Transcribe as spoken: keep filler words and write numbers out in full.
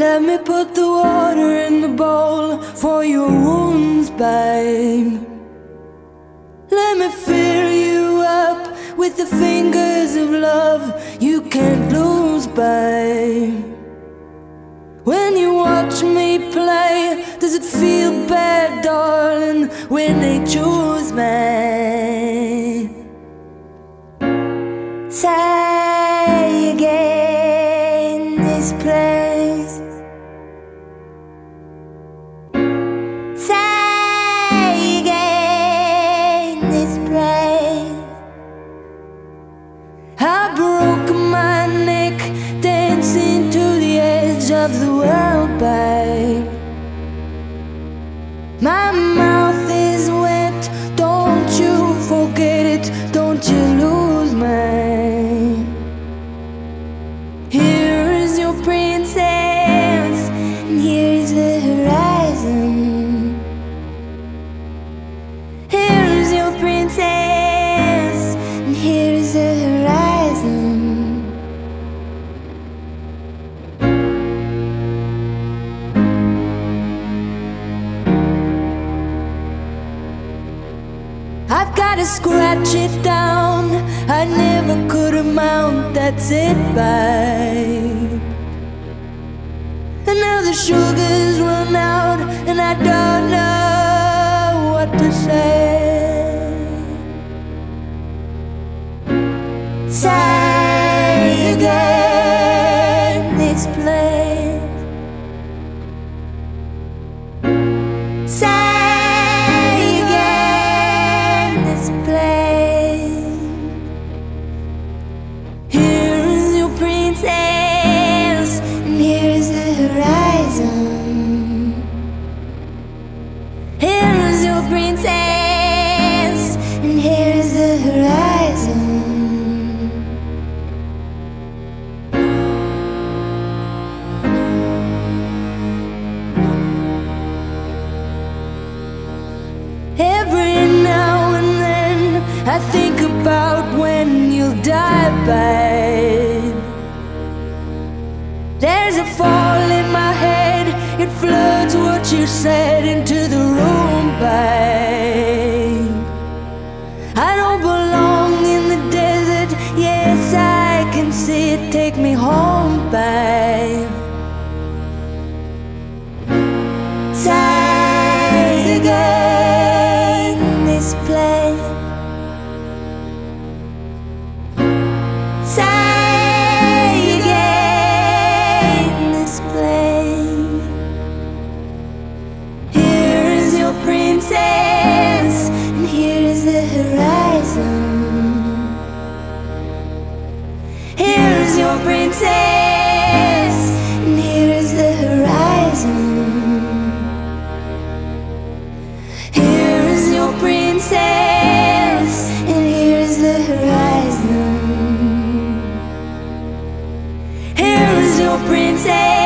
Let me put the water in the bowl for your wounds, babe. Let me fill you up with the fingers of love you can't lose, babe. When you watch me play, does it feel bad, darling, when they choose me? Say again this place. Say again this place. I broke my neck dancing to the edge of the world, babe. My mouth is wet, don't you forget it, don't you lose me. Here is your princess, and here is the horizon. Here is your princess, and here is the horizon. I've gotta scratch it down, I never could amount, that's it, babe. And now the sugar's run out, and I don't know what to say. Say again this place. Say here's your princess, and here's the horizon. Every now and then I think about when you'll die, babe. There's a fall in my head, it floods what you said into the room, babe. I don't belong in the desert, yes I can see it, take me home, babe. Say again this place. Say princess, and here is the horizon. Here's your princess, and here is the horizon. Here is your princess, and here is the horizon. Here is your princess.